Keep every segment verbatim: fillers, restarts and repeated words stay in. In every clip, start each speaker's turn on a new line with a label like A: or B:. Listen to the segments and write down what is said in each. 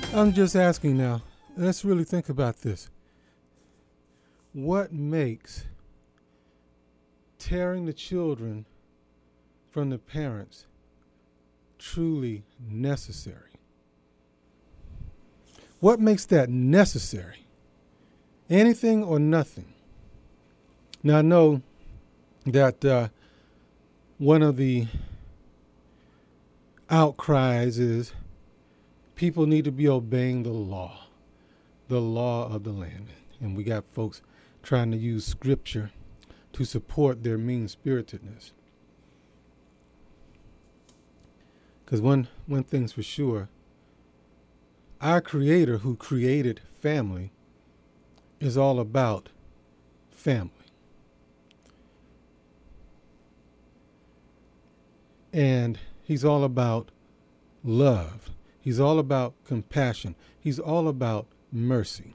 A: I'm just asking now. Let's really think about this. What makes tearing the children from the parents truly necessary? What makes that necessary? Anything or nothing? Now, I know that uh, one of the outcries is people need to be obeying the law, the law of the land. And we got folks trying to use scripture to support their mean-spiritedness. Because one, one thing's for sure, our Creator who created family is all about family. And he's all about love. He's all about compassion. He's all about mercy.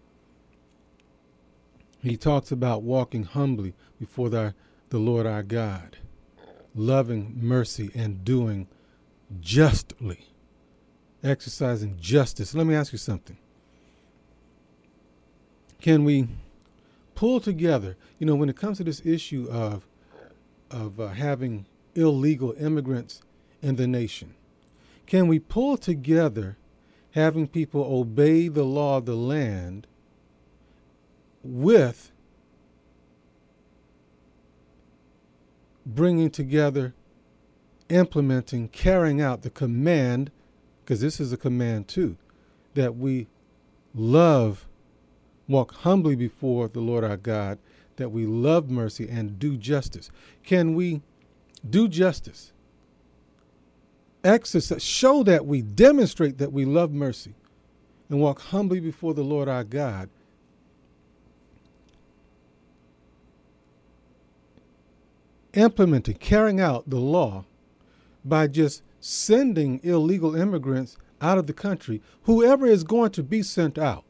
A: He talks about walking humbly before the, the Lord our God, loving mercy and doing justly, exercising justice. Let me ask you something. Can we pull together, you know, when it comes to this issue of, of uh, having illegal immigrants in the nation, can we pull together having people obey the law of the land with bringing together, implementing, carrying out the command, because this is a command too, that we love, walk humbly before the Lord our God, that we love mercy and do justice? Can we do justice? Exercise, show that we demonstrate that we love mercy and walk humbly before the Lord our God, implementing, carrying out the law by just sending illegal immigrants out of the country, whoever is going to be sent out.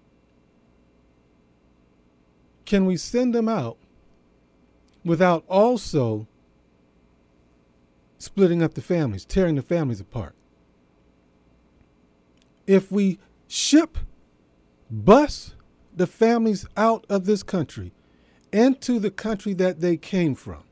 A: Can we send them out without also splitting up the families, tearing the families apart? If we ship, bus the families out of this country into the country that they came from,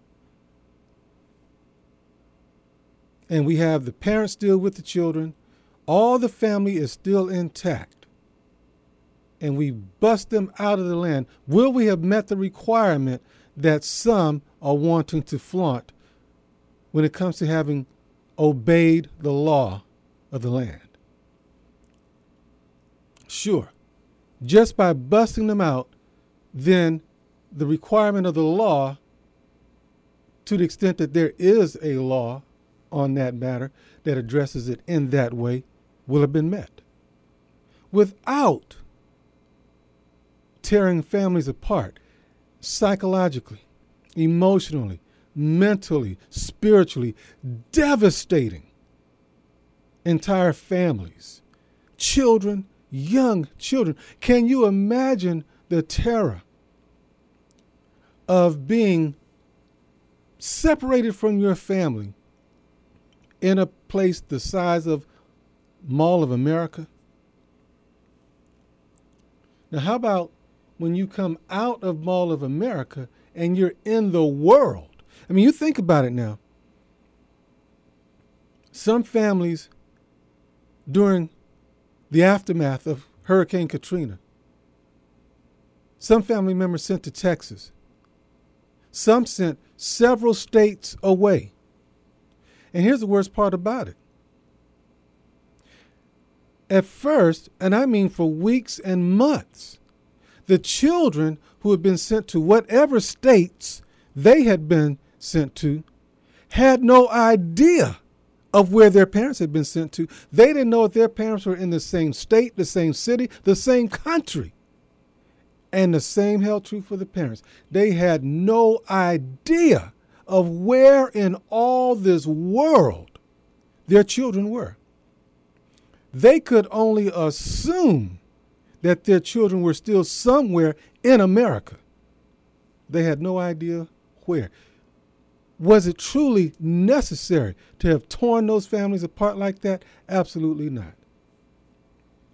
A: and we have the parents still with the children, all the family is still intact, and we bust them out of the land, will we have met the requirement that some are wanting to flaunt when it comes to having obeyed the law of the land? Sure. Just by busting them out, then the requirement of the law, to the extent that there is a law on that matter that addresses it in that way, will have been met. Without tearing families apart psychologically, emotionally, mentally, spiritually, devastating entire families, children, young children. Can you imagine the terror of being separated from your family in a place the size of Mall of America? Now, how about when you come out of Mall of America and you're in the world? I mean, you think about it now. Some families during the aftermath of Hurricane Katrina, some family members sent to Texas. Some sent several states away. And here's the worst part about it. At first, and I mean for weeks and months, the children who had been sent to whatever states they had been sent to had no idea of where their parents had been sent to. They didn't know if their parents were in the same state, the same city, the same country. And the same held true for the parents. They had no idea of where in all this world their children were. They could only assume that their children were still somewhere in America. They had no idea where. Was it truly necessary to have torn those families apart like that? Absolutely not.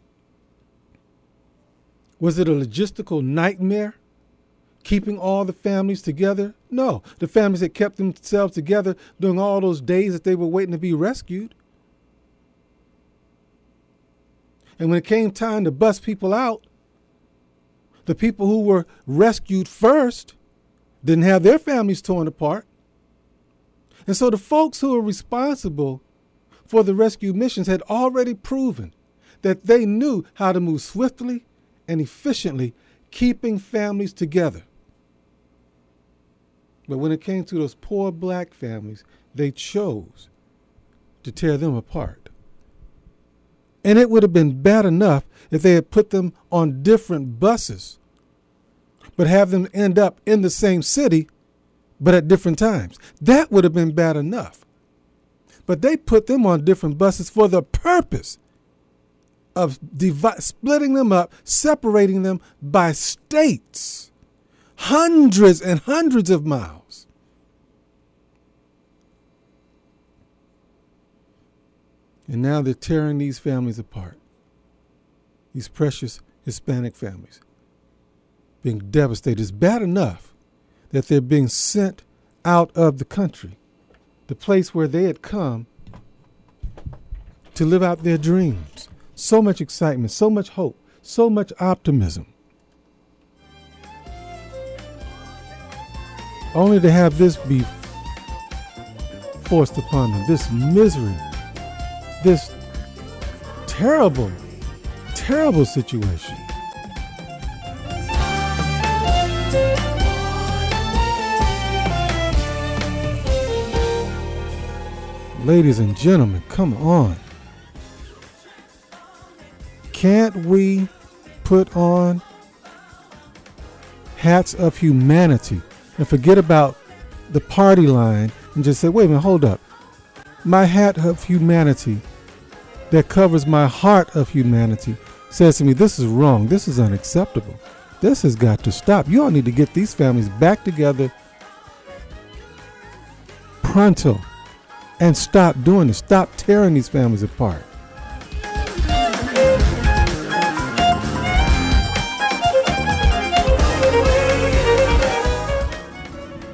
A: Was it a logistical nightmare keeping all the families together? No, the families that kept themselves together during all those days that they were waiting to be rescued. And when it came time to bust people out, the people who were rescued first didn't have their families torn apart. And so the folks who were responsible for the rescue missions had already proven that they knew how to move swiftly and efficiently, keeping families together. But when it came to those poor black families, they chose to tear them apart. And it would have been bad enough if they had put them on different buses, but have them end up in the same city, but at different times. That would have been bad enough. But they put them on different buses for the purpose of divi- splitting them up, separating them by states, hundreds and hundreds of miles. And now they're tearing these families apart, these precious Hispanic families, being devastated. It's bad enough that they're being sent out of the country, the place where they had come to live out their dreams. So much excitement, so much hope, so much optimism. Only to have this be forced upon them, this misery, this terrible, terrible situation. Ladies and gentlemen, come on. Can't we put on hats of humanity and forget about the party line and just say, wait a minute, hold up. My hat of humanity that covers my heart of humanity says to me, this is wrong. This is unacceptable. This has got to stop. You all need to get these families back together pronto and stop doing this. Stop tearing these families apart.